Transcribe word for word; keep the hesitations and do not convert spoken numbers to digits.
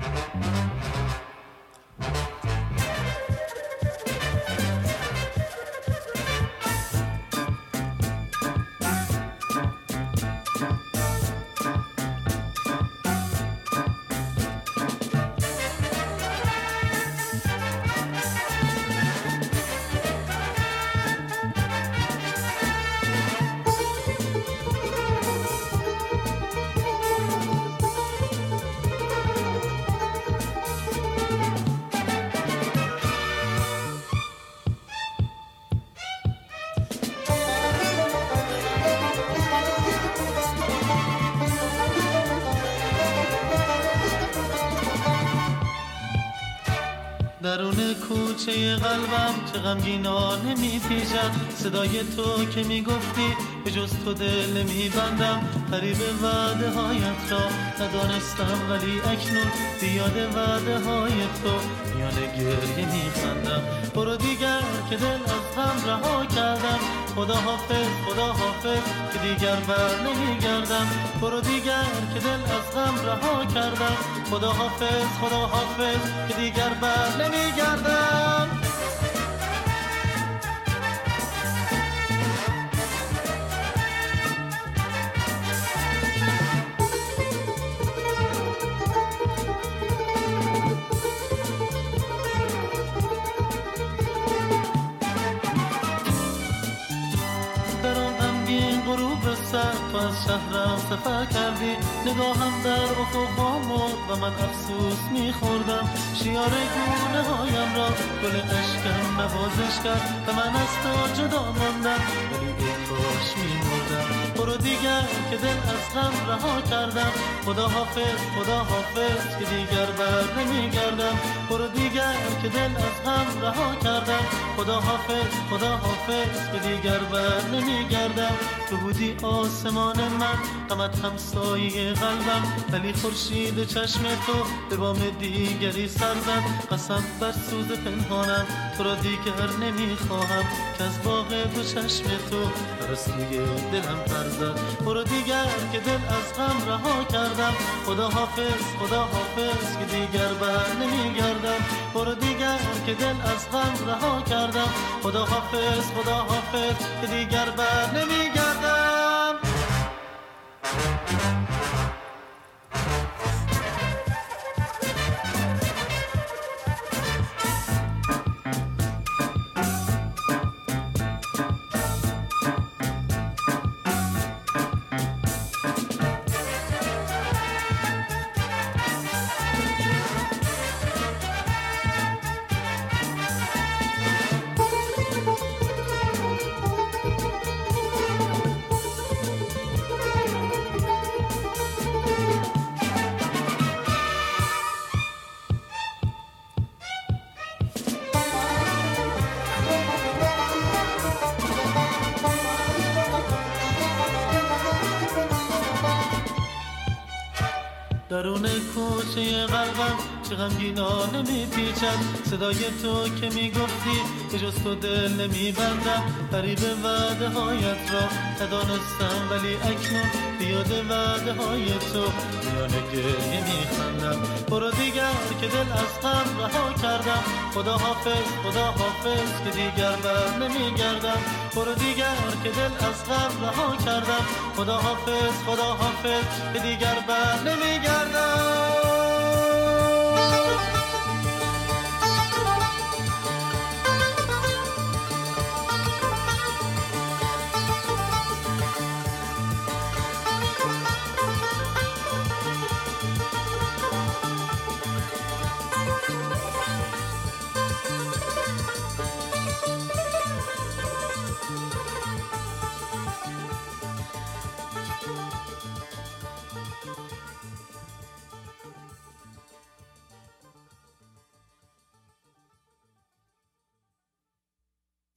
درون کوچه قلبم چه غمگینانه میپیچد صدای تو که میگفتی به جز تو دل نمیبندم. قریب وعده هایت را ندانستم ولی اکنون بیاد وعده های تو میان گریه میخندم. برو دیگر که دل از غم رها کردم. خدا حافظ خدا حافظ که دیگر بر نمیگردم. برو دیگر که دل از غم رها کردم. خدا حافظ خدا حافظ که دیگر بر نمیگردم. تو از شهرم سفر کردی، نگاهم در افق آمد و من افسوس میخوردم. شیار گونه هایم را گل عشقم نوازش کرد و من از تو جدا ماندم ولی ای کاش میمردم. برو دیگر که دل از غم رها کردم. خدا حافظ خدا حافظ که دیگر بر نمیگردم. برو دیگر که دل از غم رها کردم. خدا حافظ خدا حافظ که دیگر بر نمیگردم. تو بودی آسمان من، غمت همسایه قلبم، ولی خورشید چشم تو به بام دیگری سر زد. قسم بر سوز پنهانم تو را دیگر نمیخواهم که از باغ دو چشم تو پرستوی دلم پر زد. برو دیگر که دل از غم رها کردم. خدا حافظ خدا حافظ که دیگر بر نمیگردم. برو دیگر که دل از غم رها کردم. خدا حافظ خدا حافظ که دیگر بر نمیگردم. درون کوچه قلبم چه غمگینانه میپیچد صدای تو که میگفتی به جز تو دل نمیبندم. قریب وعده هایت را ندانستم ولی اکنون بیاد وعده های تو میان گریه میخندم. برو دیگر که دل از غم رها کردم. خدا حافظ خدا حافظ که دیگر بر نمیگردم. برو دیگر که دل از غم رها کردم. خدا حافظ خدا حافظ که دیگر بر نمیگردم.